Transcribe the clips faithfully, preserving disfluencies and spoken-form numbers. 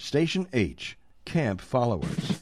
Station H, Camp Followers.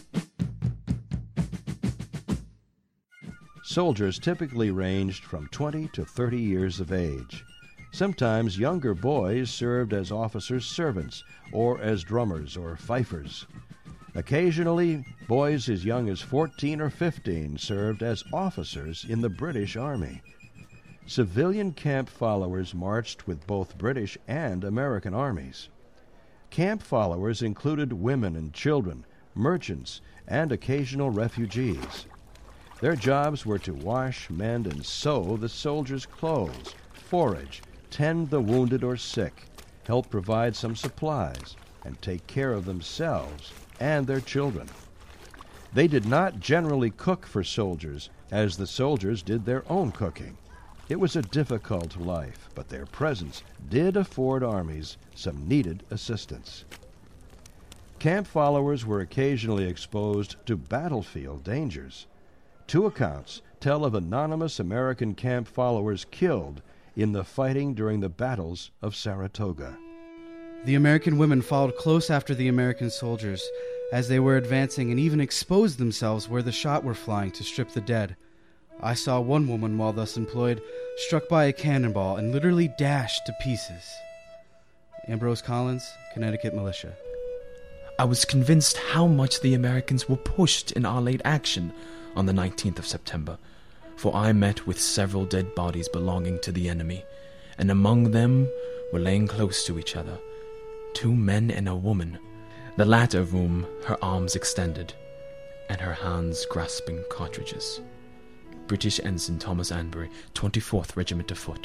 Soldiers typically ranged from twenty to thirty years of age. Sometimes younger boys served as officers' servants or as drummers or fifers. Occasionally, boys as young as fourteen or fifteen served as officers in the British Army. Civilian camp followers marched with both British and American armies. Camp followers included women and children, merchants, and occasional refugees. Their jobs were to wash, mend, and sew the soldiers' clothes, forage, tend the wounded or sick, help provide some supplies, and take care of themselves and their children. They did not generally cook for soldiers, as the soldiers did their own cooking. It was a difficult life, but their presence did afford armies some needed assistance. Camp followers were occasionally exposed to battlefield dangers. Two accounts tell of anonymous American camp followers killed in the fighting during the battles of Saratoga. The American women followed close after the American soldiers as they were advancing and even exposed themselves where the shot were flying to strip the dead. I saw one woman, while thus employed, struck by a cannonball and literally dashed to pieces. Ambrose Collins, Connecticut Militia. I was convinced how much the Americans were pushed in our late action on the nineteenth of September, for I met with several dead bodies belonging to the enemy, and among them were laying close to each other two men and a woman, the latter of whom her arms extended, and her hands grasping cartridges. British Ensign Thomas Anbury, twenty-fourth Regiment of Foot.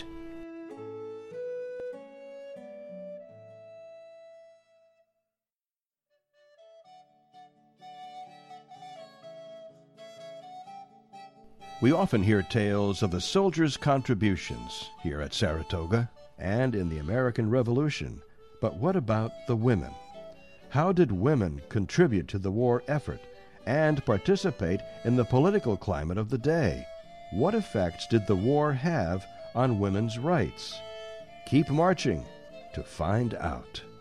We often hear tales of the soldiers' contributions here at Saratoga and in the American Revolution. But what about the women? How did women contribute to the war effort and participate in the political climate of the day? What effects did the war have on women's rights? Keep marching to find out.